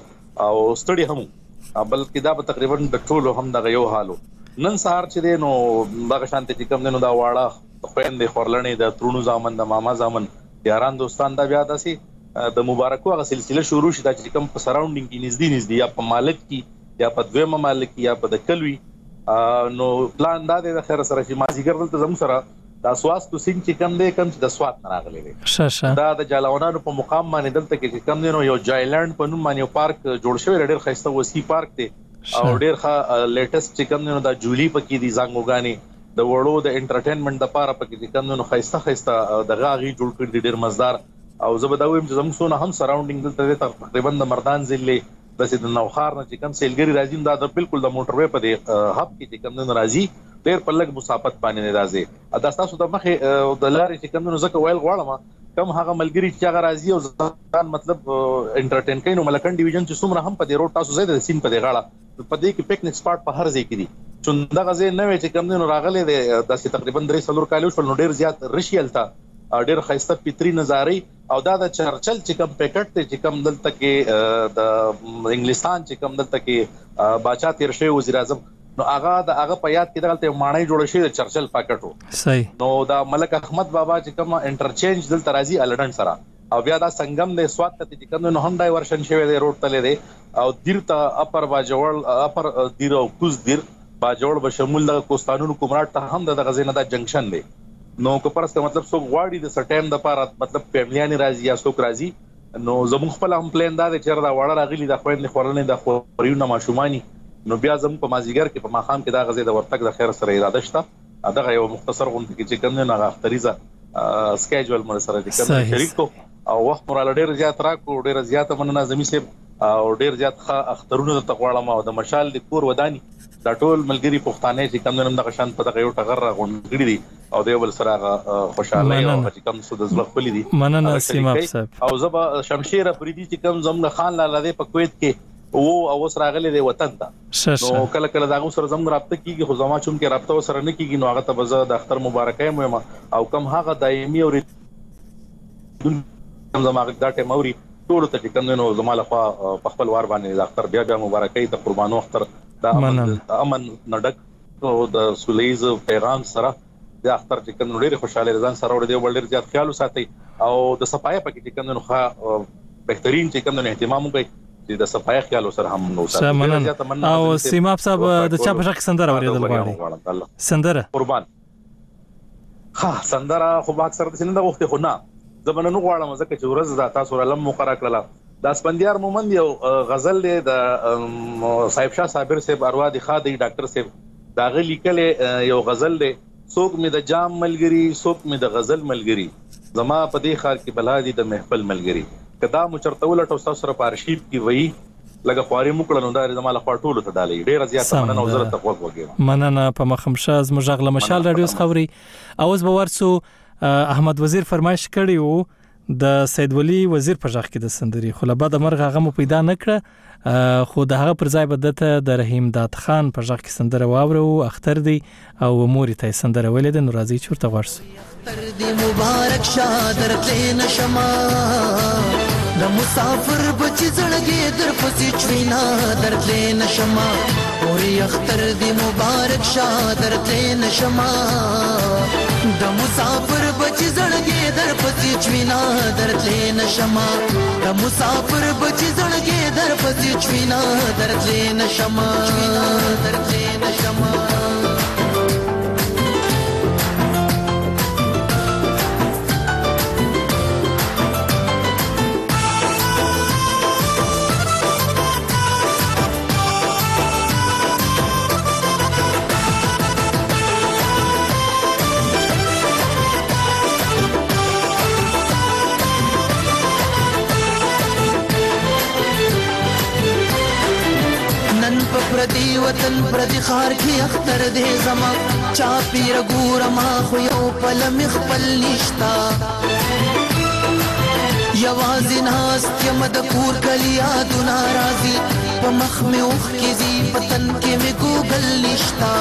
P: ستړي هم بلکې دا تقریبا د ټولو هم دغه یو حالو نن سهار چې دی نو دغه شانته چې کوم نو دا واړه خويندې خورلنې د ترونو زامن د ماما زامن یاران دوستان دا بیا داسې د مبارکو هغه سلسله شروع شي دا چې کوم په سراوندینګ کې نږدې یا په مالک کې یا په دویمه مالک کې یا په د کلوي نو پلان دا د خیر سره چې ما ذکر دلته زم سره دا سواستو سین چې کم دی کم چې د سوات نه راغلی دی دا د جالاونانو په مقام باندې دلته کې کم دی نو یو جایلند په نوم باندې پارک جوړ شوی ډېر ښایسته وسی پارک دی او ډېر ښه لیټیسټ چې کم دی نو دا جولی پکې دي زنګوګانی د وړو د انټرټینمنت لپاره پکې چې کم نو ښایسته د غاغي جوړ کړی ډېر مزدار او زبداویم چې زموږ سونه هم سراوندینګ دلته تقریبا د مردان ضلع د نوخار نه چې کم سیلګری راځي دا د بالکل د موټر وې په دې هب کې چې کم نو راځي ډېر په لګ مسافت باندې نه راځي دا تاسو د مخه د لارې چې کم نو زکه ویل غواړم کم هغه ملګری چې هغه راځي او ځان مطلب انټرټین کین نو ملکن ډیویژن چې څومره هم په دې روډ تاسو زید سین په دې غاړه په دې کې پکنیک سپاټ په هر ځای کې دي چوندا غزه نه وي چې کم نو راغلي د تقریبا 3 کالو شول نو ډېر زیات رشیل تا ډېر خیسته پتري نظاری او دا د چرچل چې کم پکټ ته چې کم دلته کې د انګلستان چې کم دلته کې باچا تیر شوی وزیر اعظم نو هغه په یاد کې دلته مانای جوړ شوی د چرچل پاکټو صحیح نو دا ملک احمد بابا چې کوم انټرچینج دلته راځي الډن سره او بیا دا سنگم د سوات ته چې کوم نو هم ډایورشن شوی دی روډ تللی دی او دیر ته اپر باجوړ اپر دیر او کوز دیر باجوړ به شمول د کوستانونو کومراټ ته هم د غزینه دا جنکشن دی نو که پرسته مطلب څوک غواړي د سټایم د پاره مطلب فیملیانی راځي یا څوک راځي نو زموږ خپل هم پلان دا دی چې دا وړه راغلي د خويند خورلنې د خوريونه ماشومانی نو بیا زموږ په مازیګر کې په ماخام کې دا غزې د ورتګ د خیر سره اراده شته دا یو مختصر غونډه کې چې کوم نه غختریزه سکیجول مر سره د کوم شریک کو او وخت مراله ډیر زیات راکو ډیر زیات مننه زمي سه او ډیر زیات اخترونه د تقواړه ما او د مشال د کور ودانی دا ټول ملګری پښتانه چې کوم نن د غشان په دغه یو ټغر غونډړي دي او د بل سره خوشاله او چې کوم څه د زړه خپل دي
C: مننه سیماب صاحب
P: او زبا شمشیر افریدي چې کوم زموږ خان لاله په کویت کې او اوس راغلي دی وطن ته نو کله کله دا سره زموږ رابطه کیږي خو زما چون کې رابطه سره نه کیږي نو هغه ته بزه د اختر مبارکي مې او کم هغه دایمي او زموږ دا ټیم اوري ټول ته چې کوم نو زما لخوا په خپل وار باندې د اختر بیا مبارکي د قربانو اختر دا امن نډک او د سولېز پیغام سره د اختر چې کوم ډېر خوشاله رضان سره ور دی ولر زیات خیال وساتي او د صفای پکې چې کوم نو بهترین چې کوم نو اهتمام وکړي د صفای خیال سره هم نو ساتي
C: او سیماب صاحب د چا په شک سندره اوریدل غواړي سندره
P: قربان ها سندره خو اکثر د سینده وخت خو نه زبنه نو غواړم ځکه چې ورځ د تاسو علم مقرره کړله د اسپندیار مومند یو غزل دی د صاحب شاه صابر صاحب اروا دي خادي ډاکټر صاحب دا غلی کله یو غزل دی څوک می د جام ملګری څوک می د غزل ملګری زما په دې خار کې بلا دي د محفل ملګری کدا مچرتول ټو تاسو سره پارشیب کی وئی لګه خواري موکړه نو دا زماله پټولو ته دالې ډیر زیات مننه او زړه تقوق وګورم
C: مننه په مخمشاز مجغله مشال رادیو خبري اوس به ورسو احمد وزیر فرمایش کړی وو د سید ولی وزیر په ځخ کې د سندري خو له بعد مرغه غو پیدا نکړه خو د هغه پر ځای بدته د رحیم داد خان په ځخ کې سندره واورو اختر دی او موري ته سندره ولید نو راځي چورته ورسو
J: اختر دی مبارک شادر تلین شما د مسافر بچ زړګي در پسې چوينا در تلین شما اوري اختر دی مبارک شادر تلین شما د مسافر بچ زړګي در پسې چوينا در تلین شما د مسافر بچ زړګي در پسې چوينا در تلین شما در تلین شما پردی وطن پردی خار کی اختر دے زما چا پیر ګور ما خو یو پل مخبل نشتا یوازې ناست یم د کور کلیا د ناراضي په مخ مې اوخ کې زی پتن کې مې ګوګل نشتا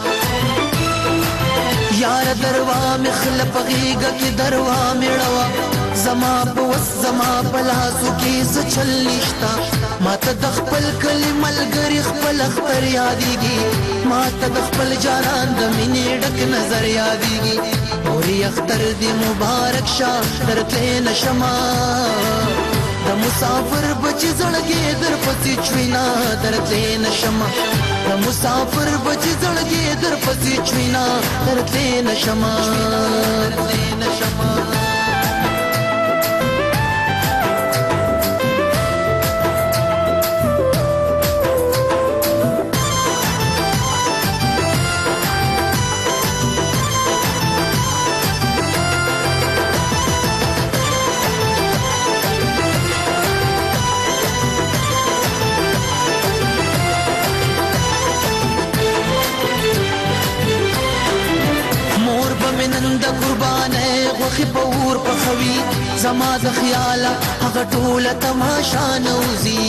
J: یار دروا مخلف غیګه کې دروا میړوا زما په وس زما په لاسو کې څه چل نشتا ما ته د خپل کلمه ملګری خپل اختر یادېږي ما ته د خپل جانان د مینې ډک نظر یادېږي اوري اختر دې مبارک شه درته نشما د مسافر بچ زړګي در پسې چوينا درته نشما د مسافر بچ زړګي در پسې چوينا درته نشما درته نشما وخی پور پخوی زما د خیال هغه ټوله تماشا نوزی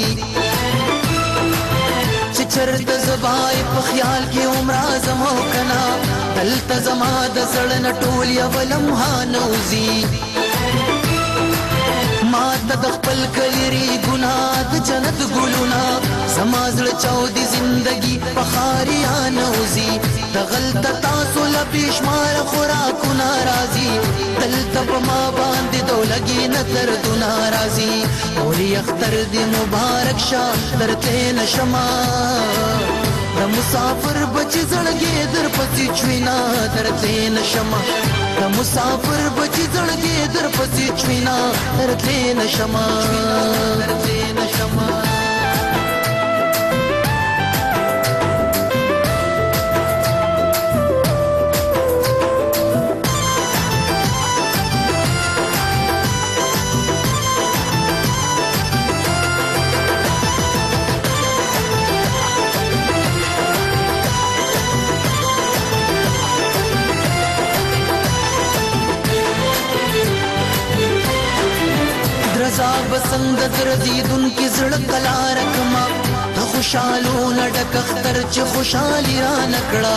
J: چې چرته زبای په خیال کې عمر زمو کنا دلته زما د سړن ټول یو لمحه نوزی ما د ته د خپل کلیری ګناه د جنت ګلونه زما زړه چاودي زندگی په خاریا نوزي د غلطه تاسو له بشمار خوراکونه راځي دلته په ما باندې دولګي نظر دونه راځي اوري اختر دې مبارک شه درته نشما د مسافر بچ زړګي در پسې چوينا درته نشما د مسافر بچ زړګي در پسې چوينا درته نشما درته نشما بسنگ درزیدن کی زړه کلا رکما د خوشالو نډک اختر چې خوشالي را نکړه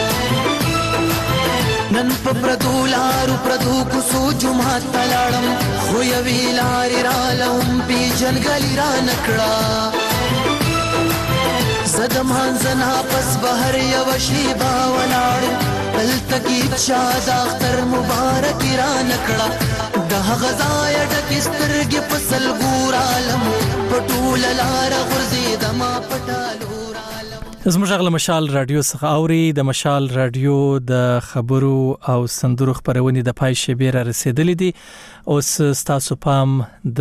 J: نن په پردو لارو پردو کو سو جمعه تلاړم خو یوی لار را لهم پی جنګلی را نکړه زدمان زنا پس بهر یو شی با ولاړ بل تکیب شاد اختر مبارک را نکړه د غزای ډک سترګې په سلګور عالم پټول لار غرزید ما پټالو
C: زموږ غل مشال رادیو څخه اوري د مشال رادیو د خبرو او سندرو خبرونې د پای شبیر رسیدلې دي اوس تاسو پام د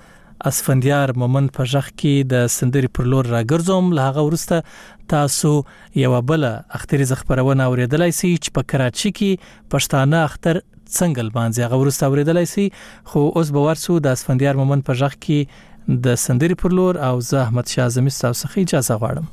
C: اسفندیار مومن په ځخ کې د سندري پر لور راګرځوم لهغه ورسته تاسو یو بل اختری خبرونه اوریدلای شئ چې په کراچي کې پښتانه اختر څنګه لمانځي هغه ورسته اوریدلای شئ خو اوس به ورسو د اسفندیار مومن په ځخ کې د سندري پر لور او زه احمد شاه زمي تاسو څخه اجازه غواړم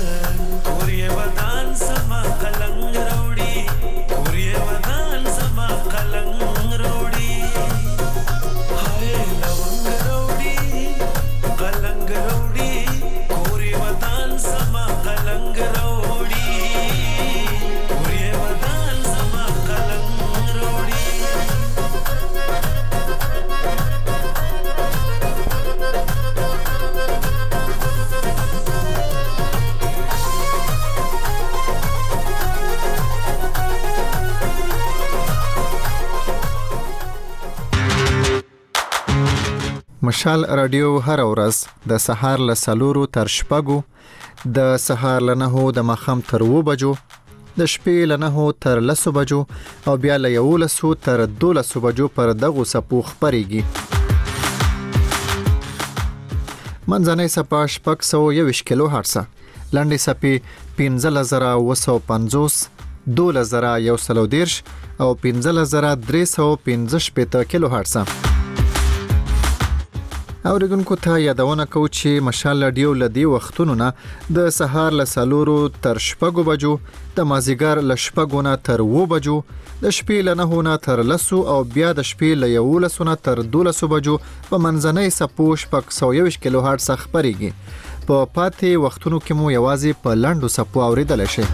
Q: Sama
E: مشال رادیو هر ورځ د سهار له 4 تر 6 د سهار له 9 د ماخام تر 2 بجو د شپې له 9 تر 10 بجو او بیا له 11 تر 12 بجو پر دغه سپو خبريږي. منځنۍ سپا 621 کیلو هرتز، لنډې سپې 15950 12110 او 15315 کیلو هرتز. اوریدونکو ته یادونه کوم چې مشال رادیو لدی وختونو نه د سهار له 4 تر 6 بجو، د مازیګر له 6 نه تر 2 بجو، د شپې له 9 نه تر 10 او بیا د شپې له 11 نه تر 12 بجو په منځنۍ سپو 621 کیلو هرتز خبريږي. په پاتې وختونو کې مو یوازې په لاندو سپو اوریدل شي.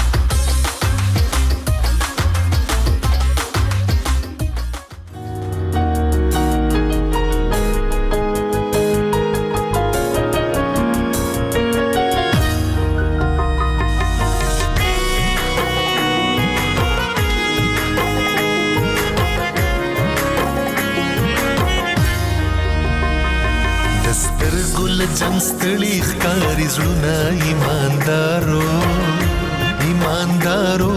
J: ستړي ښکاري زړونه ایماندارو ایماندارو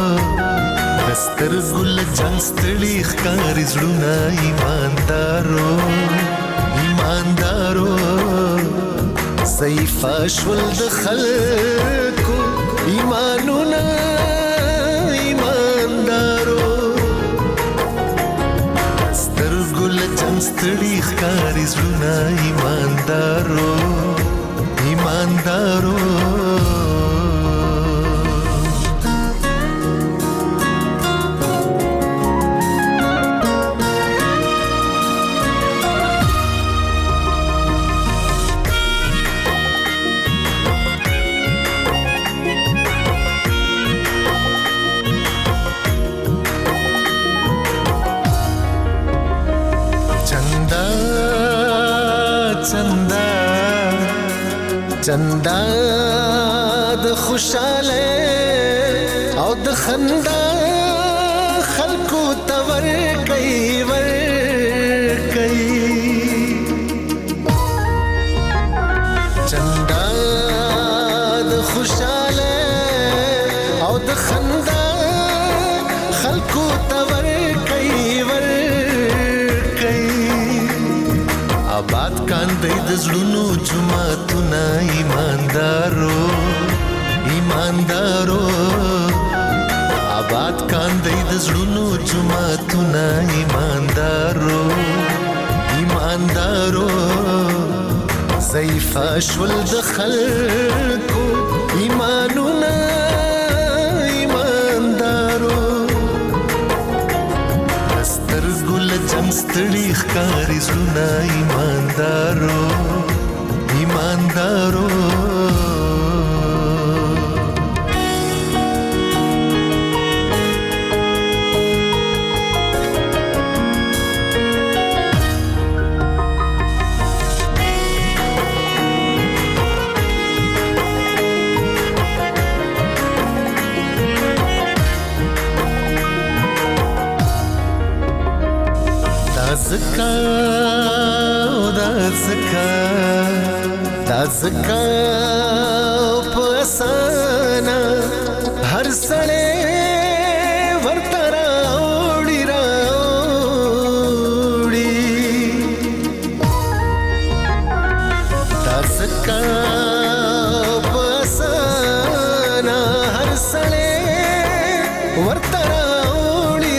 J: دسترګو له جنګ ستړي ښکاري زړونه ایماندارو ایماندارو ضعیفه شول د خلکو ایمانونه ایماندارو دسترګو له جنګ ستړي ښکاري زړونه ایماندارو ایماندارو چندا د خوشاله او د خندا خلکو تور کوي ور کوي چندا د خوشاله او د خندا خلکو تور کوي ور کوي آباد کاندې د زړونو جمعتونه ایماندارو ایماندارو آباد کاندې د زړونو جمعتونه ایماندارو ایماندارو ضعیفه شول د خلکو ایمانونه ایماندارو سترګو له جنګ ستړي ښکاري زړونه ایماندارو ایماندارو دا زکا پسانا هر سړی ورته راوړي دا زکا پسانا هر سړی ورته راوړي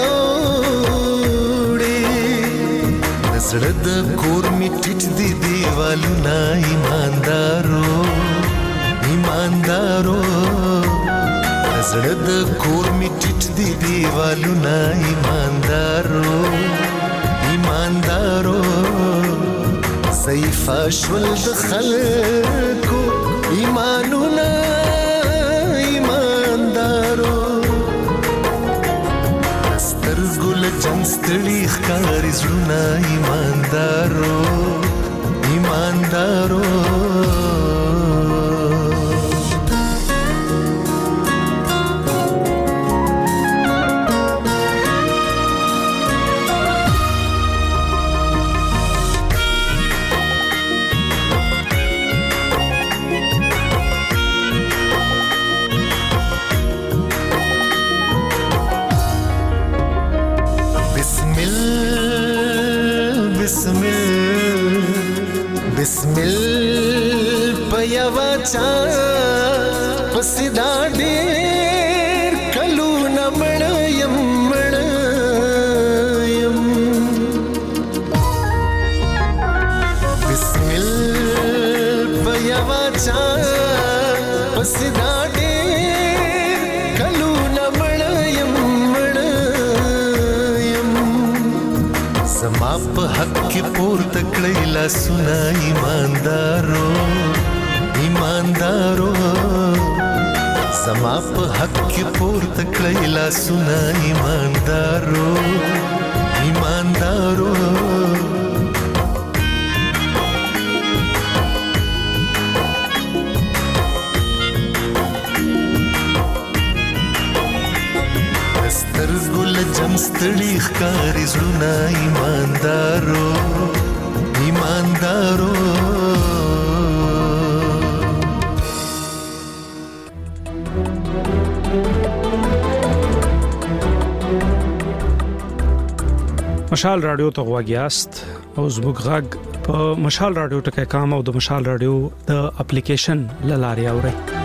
J: زړه د کور می ټټ دی دیوالونه ایماندارو ایماندارو زړه د کور می ټټ دی دیوالونه ایماندارو ایماندارو ضعیفه شول د خلکو ایمانونه ایماندارو سترګو له جنګ ستړي ښکاري زړونه ایماندارو ایماندارو یوا چا پسدا ډېر کلو نمړ یم بسمل په یوا چا پسدا ډېر کلو نمړ یم زما په حق کې پورته کړی لاسونه ایماندارو زما په حق کې پورته کړی لاسونه ایماندارو سترګو له جم ستړي ښکاري زړونه ایماندارو
Q: مشال رادیو ته غواګیاست او زموږ غږ په مشال رادیو ټکی کام او د مشال رادیو د اپلیکیشن لاري اوري